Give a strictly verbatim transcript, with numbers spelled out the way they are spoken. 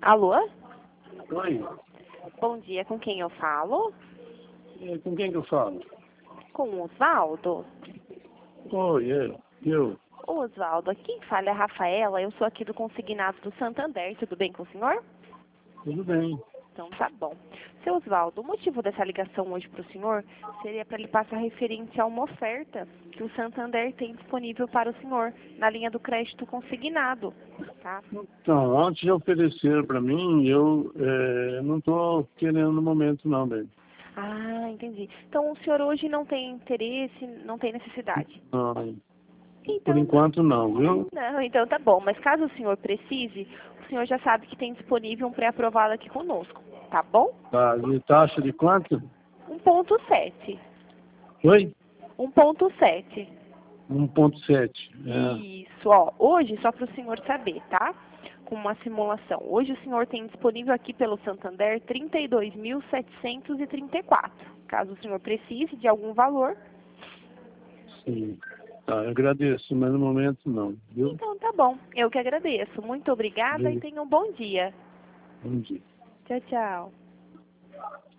Alô? Oi, Bom dia, com quem eu falo? é, com quem que eu falo? Com o Osvaldo? Oi, eu, eu. Ô, Osvaldo, quem fala é a Rafaela, eu sou aqui do Consignado do Santander, tudo bem com o senhor? Tudo bem. Então tá bom. Seu Osvaldo, o motivo dessa ligação hoje para o senhor seria para lhe passar referência a uma oferta que o Santander tem disponível para o senhor na linha do crédito consignado, tá? Então, antes de oferecer para mim, eu é, não estou querendo no momento não, bem. Ah, entendi. Então o senhor hoje não tem interesse, não tem necessidade. Não, por Então, enquanto não, viu? não, então tá bom. Mas caso o senhor precise, o senhor já sabe que tem disponível um pré-aprovado aqui conosco, tá bom? Tá, e taxa de quanto? um ponto sete. Oi? um ponto sete. um ponto sete. É, Isso, ó. Hoje, só para o senhor saber, tá? Com uma simulação. Hoje o senhor tem disponível aqui pelo Santander trinta e dois mil setecentos e trinta e quatro. Caso o senhor precise de algum valor. sim. Tá, eu agradeço, mas no momento não, viu? Então tá bom. Eu que agradeço. Muito obrigada e Bem, tenha um bom dia. bom dia. Tchau, tchau.